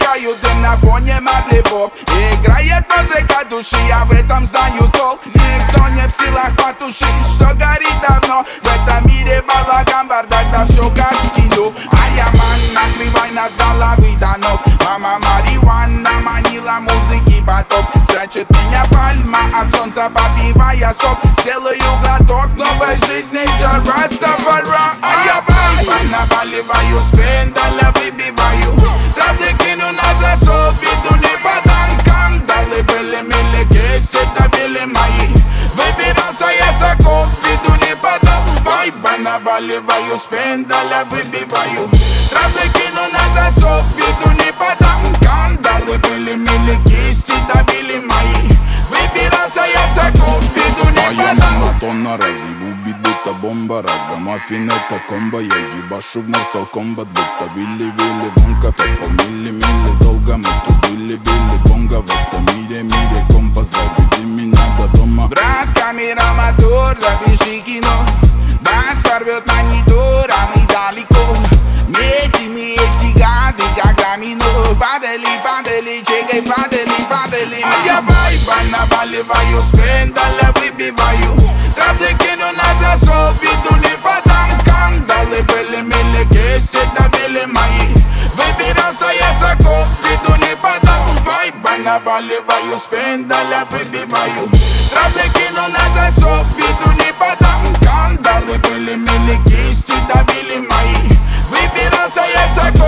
мелькают дым на фоне Марлибок. Играет музыка души, я в этом знаю толк. Никто не в силах потушить, что горит давно. В этом мире балаган, бардак, да все как в кино. А я ман, накрывай нас головы до ног. Мама марихуана манила музыки поток. Спрячет меня пальма от солнца, попивая сок. Сделаю глоток новой жизни, Растафари. А я вайба наваливаю, с пендаля выбиваю. Трапли кину на засов, иду не подам. Кандалы были мили, кеси давили мои. Выбирался я с оков, иду не подам. Вайба наваливаю, с пендаля выбиваю. Трапли кину на засов, иду не подам. Кандалы были мили, кисти давили мои. Выбирался я с оков, иду не подам. Тонна разъебу бит, будто бомба. Рагамаффин это комбо. Я ебашу в Mortal Kombat, будто Вилли-Вилли. Вонка топал милли-милли. Долго мы тут били-били. Бонга в этом мире компас. Доведи меня до дома. Брат, камера, мотор, запиши кино. Бас порвет монитор, а мы далеко. Эти гады, как домино. Падали, чекай, падали. А я вайба наваливаю, с пендаля выбиваю. Трапли кину на засов, иду не подам. Кандалы были мили, кеси давили мои. Выбирался я с оков, иду не подам. Вайба наваливаю, с пендаля выбиваю. Трапли кину на засов, иду не подам. Кандалы были мили, кисти давили мои. Выбирался я с оков.